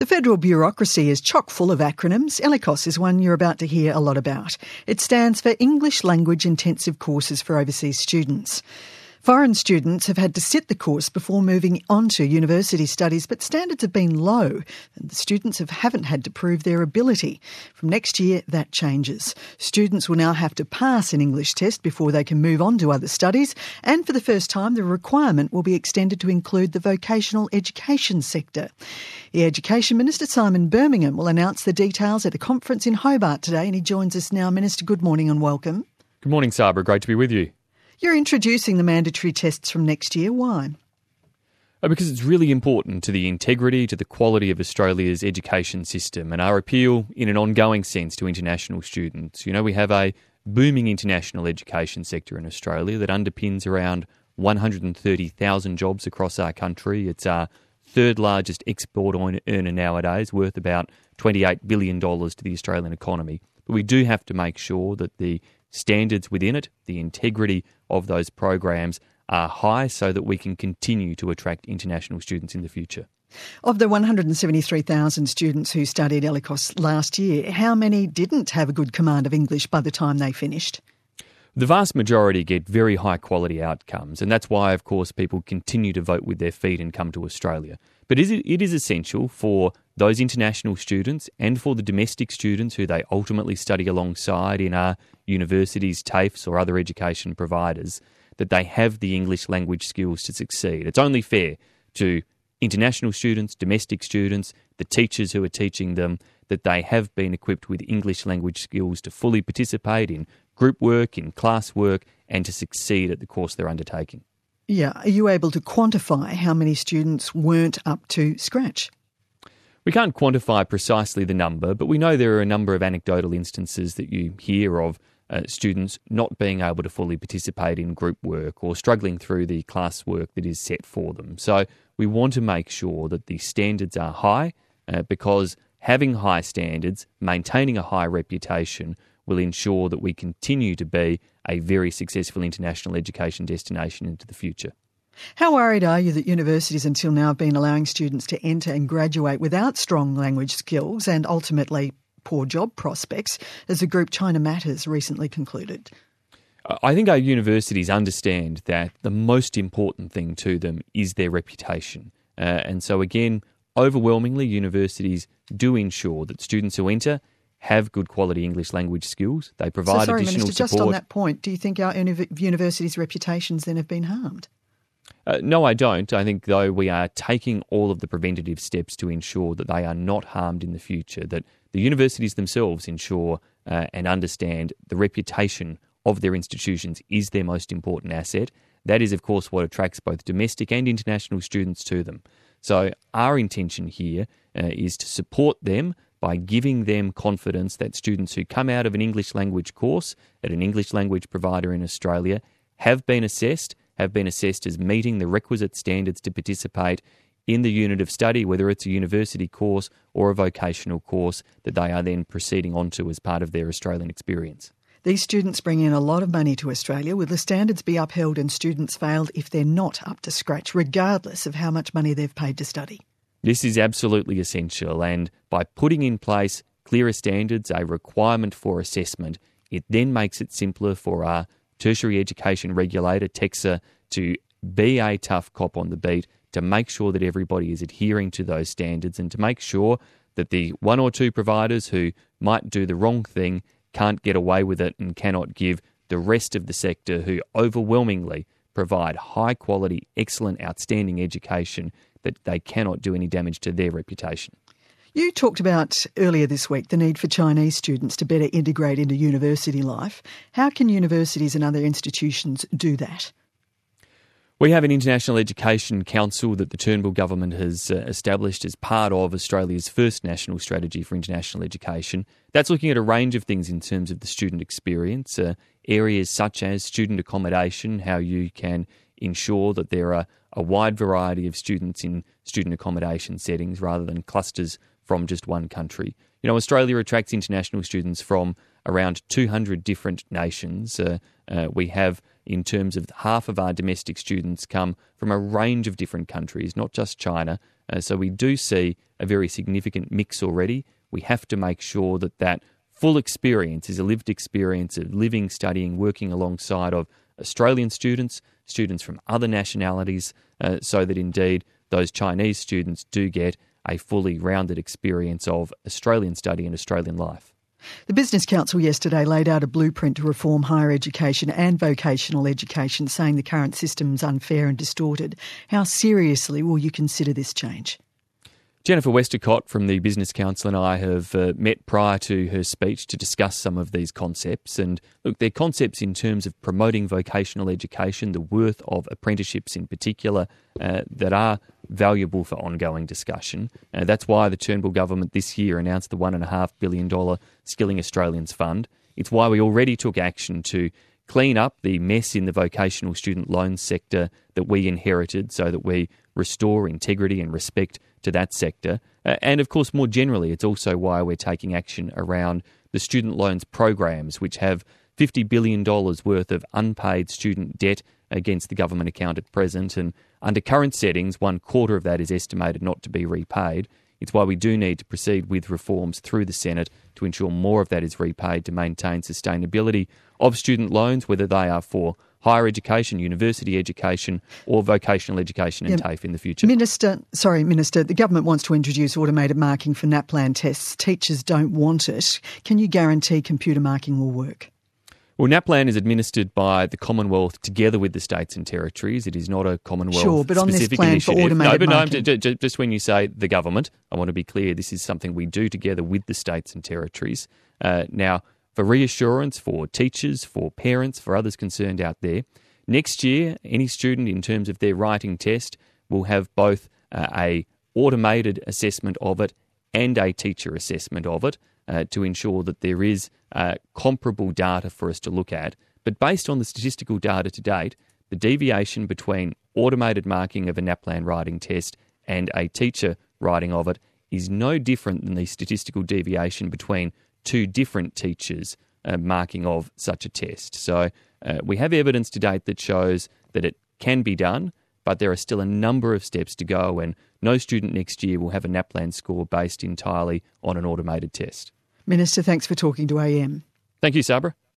The federal bureaucracy is chock full of acronyms. ELICOS is one you're about to hear a lot about. It stands for English Language Intensive Courses for Overseas Students. Foreign students have had to sit the course before moving on to university studies, but standards have been low and the students haven't had to prove their ability. From next year, that changes. Students will now have to pass an English test before they can move on to other studies, and for the first time, the requirement will be extended to include the vocational education sector. The Education Minister, Simon Birmingham, will announce the details at a conference in Hobart today, and he joins us now. Minister, good morning and welcome. Good morning, Sabra. Great to be with you. You're introducing the mandatory tests from next year. Why? Because it's really important to the integrity, to the quality of Australia's education system and our appeal in an ongoing sense to international students. You know, we have a booming international education sector in Australia that underpins around 130,000 jobs across our country. It's our third largest export earner nowadays, worth about $28 billion to the Australian economy. But we do have to make sure that the standards within it, the integrity of those programs are high so that we can continue to attract international students in the future. Of the 173,000 students who studied ELICOS last year, how many didn't have a good command of English by the time they finished? The vast majority get very high quality outcomes, and that's why, of course, people continue to vote with their feet and come to Australia. But it is essential for those international students and for the domestic students who they ultimately study alongside in our universities, TAFEs or other education providers, that they have the English language skills to succeed. It's only fair to international students, domestic students, the teachers who are teaching them, that they have been equipped with English language skills to fully participate in group work, in class work, and to succeed at the course they're undertaking. Yeah. Are you able to quantify how many students weren't up to scratch? We can't quantify precisely the number, but we know there are a number of anecdotal instances that you hear of students not being able to fully participate in group work or struggling through the class work that is set for them. So we want to make sure that the standards are high because having high standards, maintaining a high reputation will ensure that we continue to be a very successful international education destination into the future. How worried are you that universities until now have been allowing students to enter and graduate without strong language skills and ultimately poor job prospects, as the group China Matters recently concluded? I think our universities understand that the most important thing to them is their reputation. And so again, overwhelmingly, universities do ensure that students who enter have good quality English language skills. They provide additional Minister, support. just on that point, do you think our universities' reputations then have been harmed? No, I don't. I think, though, we are taking all of the preventative steps to ensure that they are not harmed in the future, that the universities themselves ensure and understand the reputation of their institutions is their most important asset. That is, of course, what attracts both domestic and international students to them. So our intention here is to support them by giving them confidence that students who come out of an English language course at an English language provider in Australia have been assessed as meeting the requisite standards to participate in the unit of study, whether it's a university course or a vocational course that they are then proceeding on to as part of their Australian experience. These students bring in a lot of money to Australia. Will the standards be upheld and students failed if they're not up to scratch, regardless of how much money they've paid to study? This is absolutely essential, and by putting in place clearer standards, a requirement for assessment, it then makes it simpler for our tertiary education regulator, TEQSA, to be a tough cop on the beat, to make sure that everybody is adhering to those standards and to make sure that the one or two providers who might do the wrong thing can't get away with it and cannot give the rest of the sector, who overwhelmingly provide high quality, excellent, outstanding education, that they cannot do any damage to their reputation. You talked about earlier this week the need for Chinese students to better integrate into university life. How can universities and other institutions do that? We have an International Education Council that the Turnbull government has established as part of Australia's first national strategy for international education. That's looking at a range of things in terms of the student experience, areas such as student accommodation, how you can ensure that there are a wide variety of students in student accommodation settings rather than clusters from just one country. You know, Australia attracts international students from around 200 different nations. We have, in terms of half of our domestic students, come from a range of different countries, not just China, So we do see a very significant mix already. We have to make sure that that full experience is a lived experience of living, studying, working alongside of Australian students, students from other nationalities, so that indeed those Chinese students do get a fully rounded experience of Australian study and Australian life. The Business Council yesterday laid out a blueprint to reform higher education and vocational education, saying the current system is unfair and distorted. How seriously will you consider this change? Jennifer Westacott from the Business Council and I have met prior to her speech to discuss some of these concepts. And look, they're concepts in terms of promoting vocational education, the worth of apprenticeships in particular, that are valuable for ongoing discussion. That's why the Turnbull government this year announced the $1.5 billion Skilling Australians Fund. It's why we already took action to clean up the mess in the vocational student loan sector that we inherited, so that we restore integrity and respect to that sector. And of course, more generally, it's also why we're taking action around the student loans programs, which have $50 billion worth of unpaid student debt against the government account at present. And under current settings, 1/4 of that is estimated not to be repaid. It's why we do need to proceed with reforms through the Senate to ensure more of that is repaid to maintain sustainability of student loans, whether they are for higher education, university education or vocational education and TAFE in the future. Minister, the government wants to introduce automated marking for NAPLAN tests. Teachers don't want it. Can you guarantee computer marking will work? Well, NAPLAN is administered by the Commonwealth together with the states and territories. It is not a Commonwealth sure, but on this plan initiative. for automated marking. Just when you say the government, I want to be clear, this is something we do together with the states and territories. Now, for reassurance, for teachers, for parents, for others concerned out there, next year, any student in terms of their writing test will have both a automated assessment of it and a teacher assessment of it, to ensure that there is comparable data for us to look at. But based on the statistical data to date, the deviation between automated marking of a NAPLAN writing test and a teacher writing of it is no different than the statistical deviation between two different teachers marking of such a test. So we have evidence to date that shows that it can be done, but there are still a number of steps to go, and no student next year will have a NAPLAN score based entirely on an automated test. Minister, thanks for talking to AM. Thank you, Sabra.